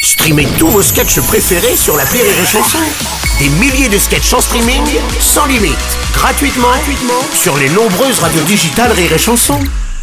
Streamez tous vos sketchs préférés sur l'appli Rire et Chanson. Des milliers de sketchs en streaming, sans limite, gratuitement sur les nombreuses radios digitales Rire et Chanson.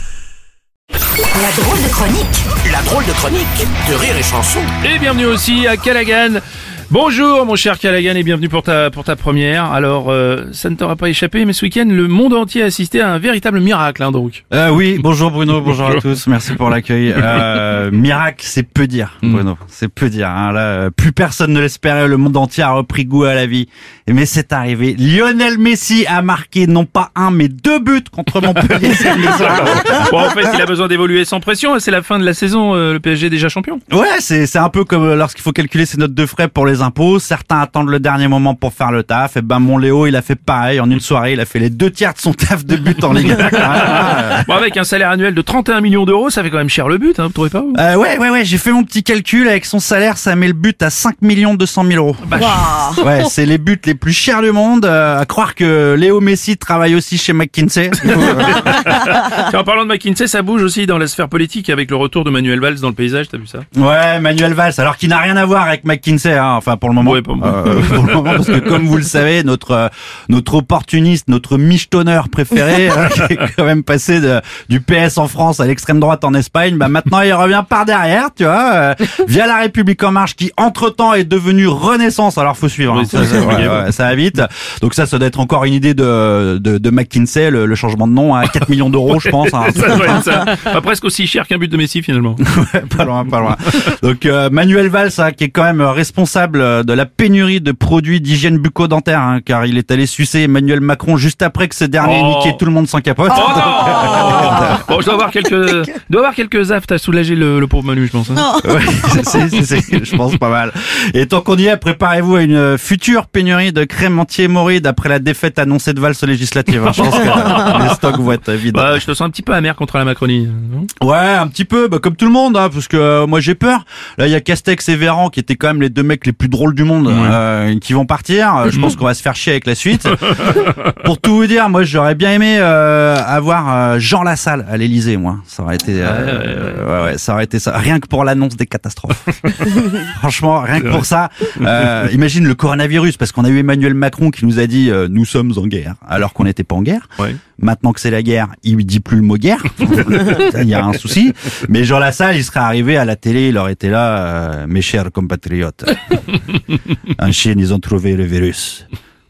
La drôle de chronique. La drôle de chronique de Rire et Chanson. Et bienvenue aussi à Callaghan. Bonjour mon cher Callaghan et bienvenue pour ta première. Alors ça ne t'aura pas échappé, mais ce week-end le monde entier a assisté à un véritable miracle donc. Oui, bonjour Bruno, bonjour à tous, merci pour l'accueil. Miracle, c'est peu dire Bruno, c'est peu dire. Là, plus personne ne l'espérait, le monde entier a repris goût à la vie. Mais c'est arrivé, Lionel Messi a marqué non pas un mais 2 buts contre Montpellier. Bon, en fait il a besoin d'évoluer sans pression, c'est la fin de la saison, le PSG est déjà champion. Ouais, c'est un peu comme lorsqu'il faut calculer ses notes de frais pour les impôts, certains attendent le dernier moment pour faire le taf, et ben mon Léo il a fait pareil, en une soirée il a fait les 2/3 de son taf de but en Ligue 1. Bon, avec un salaire annuel de 31 millions d'euros, ça fait quand même cher le but, vous trouvez pas vous Ouais, j'ai fait mon petit calcul, avec son salaire ça met le but à 5 200 000 euros. Wow. Ouais, c'est les buts les plus chers du monde, à croire que Léo Messi travaille aussi chez McKinsey. En parlant de McKinsey, ça bouge aussi dans la sphère politique avec le retour de Manuel Valls dans le paysage, t'as vu ça? Ouais, Manuel Valls, alors qu'il n'a rien à voir avec McKinsey, enfin pour le moment. Ouais, pour le moment. Pour le moment, parce que comme vous le savez, notre opportuniste, notre michetonneur préféré, qui est quand même passé du PS en France à l'extrême droite en Espagne, bah maintenant il revient par derrière, tu vois, via La République en marche, qui entre-temps est devenue Renaissance. Alors faut suivre, Oui, ça va vite. Donc ça doit être encore une idée de McKinsey, le changement de nom à 4 millions d'euros, je pense. Ça doit être ça. Pas presque aussi cher qu'un but de Messi finalement. Ouais, pas loin. Donc Manuel Valls, qui est quand même responsable de la pénurie de produits d'hygiène bucco-dentaire, car il est allé sucer Emmanuel Macron juste après que ce dernier ait niqué tout le monde sans capote. Bon, je dois avoir quelques aftes à soulager le pauvre Manu, je pense. Ouais, je pense pas mal. Et tant qu'on y est, préparez-vous à une future pénurie de crème anti-hémorroïde après la défaite annoncée de Valls aux législatives. Je pense que les stocks vont être vides. Bah, je te sens un petit peu amer contre la Macronie, non? Ouais, un petit peu, comme tout le monde, parce que moi j'ai peur. Là, il y a Castex et Véran qui étaient quand même les 2 mecs les plus drôles du monde, qui vont partir. Je pense qu'on va se faire chier avec la suite. Pour tout vous dire, moi j'aurais bien aimé avoir Jean Lassalle à l'Élysée, moi. Ça aurait été, ça aurait été ça. Rien que pour l'annonce des catastrophes. Franchement, rien que pour ça. Imagine le coronavirus, parce qu'on a eu Emmanuel Macron qui nous a dit nous sommes en guerre, alors qu'on n'était pas en guerre. Ouais. Maintenant que c'est la guerre, il dit plus le mot guerre. Il y a un souci. Mais Jean Lassalle, il serait arrivé à la télé, il aurait été là, mes chers compatriotes. En Chine, ils ont trouvé le virus.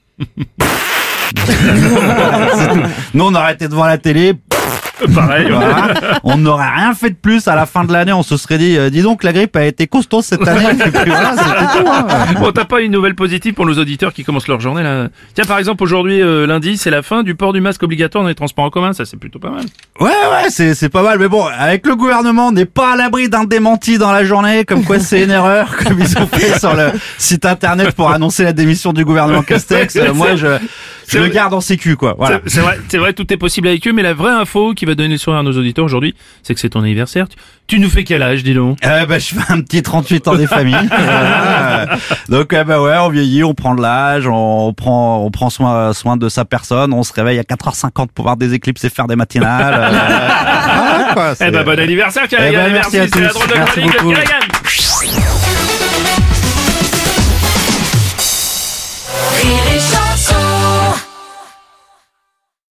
Nous, on aurait été devant la télé. Pareil. Voilà. On n'aurait rien fait de plus. À la fin de l'année, on se serait dit, dis donc, la grippe a été costaud cette année. Et puis voilà, c'était tout. Bon, t'as pas une nouvelle positive pour nos auditeurs qui commencent leur journée là? Tiens, par exemple, aujourd'hui, lundi, c'est la fin du port du masque obligatoire dans les transports en commun. Ça, c'est plutôt pas mal. Ouais, c'est pas mal. Mais bon, avec le gouvernement, on n'est pas à l'abri d'un démenti dans la journée, comme quoi c'est une erreur, comme ils ont fait sur le site internet pour annoncer la démission du gouvernement Castex. Moi, je le garde en sécu, quoi. Voilà. C'est vrai, tout est possible avec eux, mais la vraie info qui va donner le sourire à nos auditeurs aujourd'hui, c'est que c'est ton anniversaire. Tu nous fais quel âge, dis donc? Je fais un petit 38 ans des familles. Donc, on vieillit, on prend de l'âge, on prend soin de sa personne, on se réveille à 4h50 pour voir des éclipses et faire des matinales. Bon anniversaire, Callaghan. Merci à tous. C'est la drôle de chronique de Callaghan.